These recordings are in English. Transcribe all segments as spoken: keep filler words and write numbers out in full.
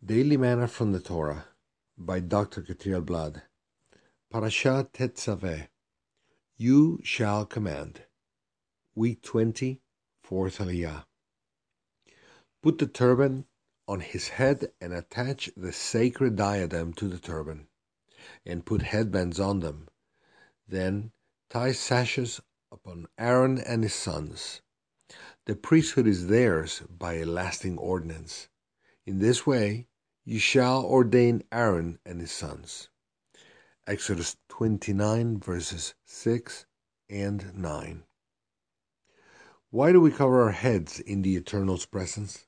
Daily Manna from the Torah by Doctor Katriel Blad. Parashat Tetzaveh. You shall command. Week twenty, fourth Aliyah. Put the turban on his head and attach the sacred diadem to the turban, and put headbands on them. Then tie sashes upon Aaron and his sons. The priesthood is theirs by a lasting ordinance. In this way you shall ordain Aaron and his sons. Exodus twenty-nine, verses six and nine. Why do we cover our heads in the Eternal's presence?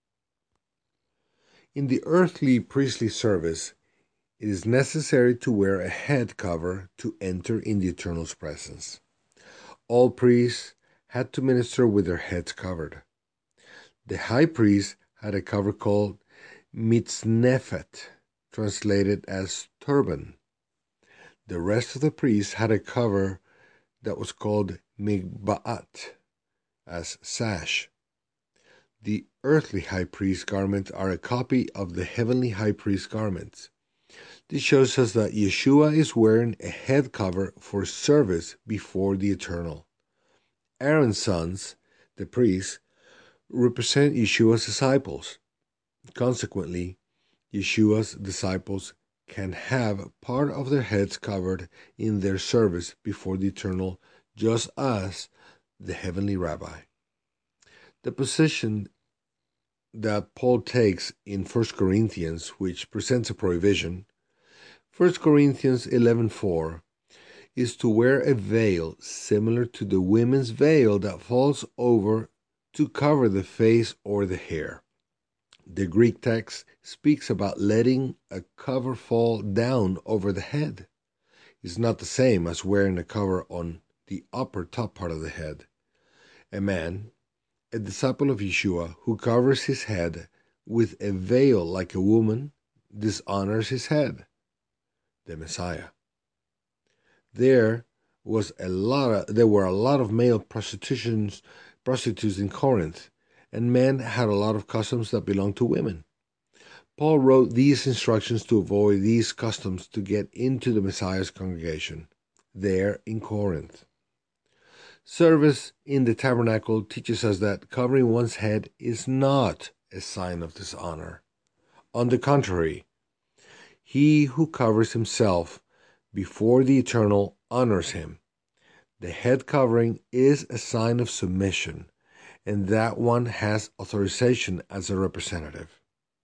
In the earthly priestly service, it is necessary to wear a head cover to enter in the Eternal's presence. All priests had to minister with their heads covered. The high priest had a cover called mitznefet, translated as turban. The rest of the priests had a cover that was called migba'at, as sash. The earthly high priest garments are a copy of the heavenly high priest garments. This shows us that Yeshua is wearing a head cover for service before the Eternal. Aaron's sons, the priests, represent Yeshua's disciples. Consequently, Yeshua's disciples can have part of their heads covered in their service before the Eternal, just as the heavenly rabbi. The position that Paul takes in First Corinthians, which presents a prohibition, First Corinthians eleven four, is to wear a veil similar to the women's veil that falls over to cover the face or the hair. The Greek text speaks about letting a cover fall down over the head. It's not the same as wearing a cover on the upper top part of the head. A man, a disciple of Yeshua, who covers his head with a veil like a woman, dishonors his head, the Messiah. There was a lot of, there were a lot of male prostitutions, prostitutes in Corinth, and men had a lot of customs that belonged to women. Paul wrote these instructions to avoid these customs to get into the Messiah's congregation, there in Corinth. Service in the tabernacle teaches us that covering one's head is not a sign of dishonor. On the contrary, he who covers himself before the Eternal honors him. The head covering is a sign of submission, and that one has authorization as a representative.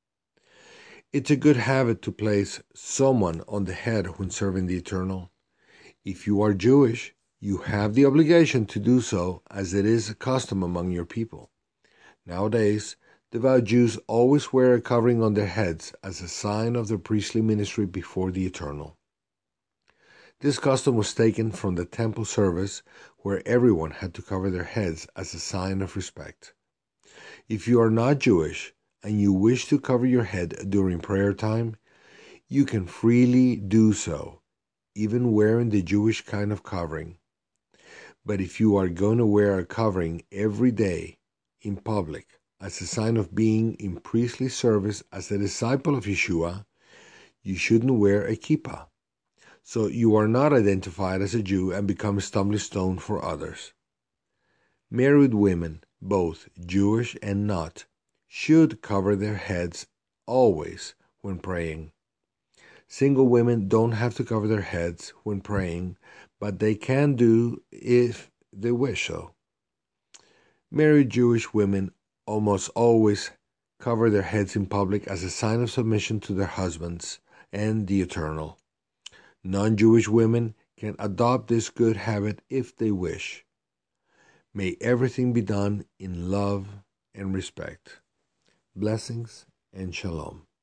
It's a good habit to place someone on the head when serving the Eternal. If you are Jewish, you have the obligation to do so, as it is a custom among your people. Nowadays, devout Jews always wear a covering on their heads as a sign of their priestly ministry before the Eternal. This custom was taken from the temple service, where everyone had to cover their heads as a sign of respect. If you are not Jewish and you wish to cover your head during prayer time, you can freely do so, even wearing the Jewish kind of covering. But if you are going to wear a covering every day in public as a sign of being in priestly service as a disciple of Yeshua, you shouldn't wear a kippah, so you are not identified as a Jew and become a stumbling stone for others. Married women, both Jewish and not, should cover their heads always when praying. Single women don't have to cover their heads when praying, but they can do if they wish so. Married Jewish women almost always cover their heads in public as a sign of submission to their husbands and the Eternal. Non-Jewish women can adopt this good habit if they wish. May everything be done in love and respect. Blessings and shalom.